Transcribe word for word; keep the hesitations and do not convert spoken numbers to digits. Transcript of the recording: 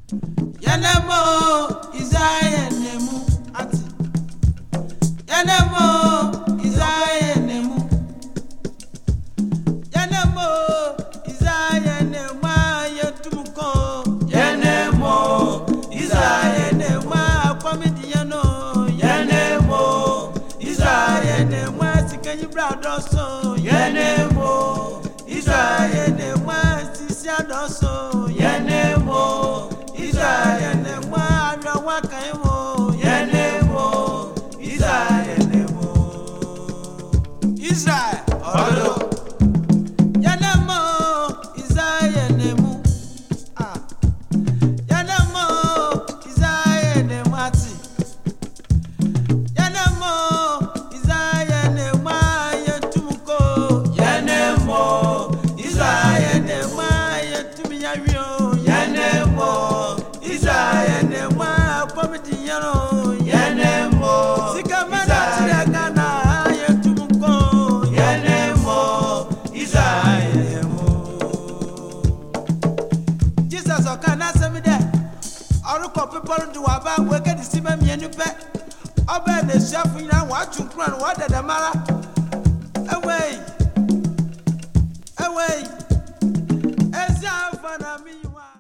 Yanemo Isaiah nemu ati. Yanemo Isaiah nemu. Yanemo Isaiah nemu yetumuko. Yanemo Isaiah nemu kwamidiano. Yanemo Isaiah nemu sikanyi bradoso. Yanemo Isaiah nemu sisiadoso. Yanemo Isaiah nemo adwa kaimo. Yanemo Isaiah nemo Israel odo. Yanemo Isaiah nemo ah. Yanemo Isaiah nemo ati. Yanemo Isaiah nemo yetumuko. Yanemo Isaiah nemo yetumiyawio. Yanemo Isaiah nemo kwamidiano. Yanemo sikamana tiragana yetumuko. Yanemo Isaiah nemo Jesus okana semide oruko people do aba we get the same mienu pe oba na chef yin wa chunkran wa dadamara away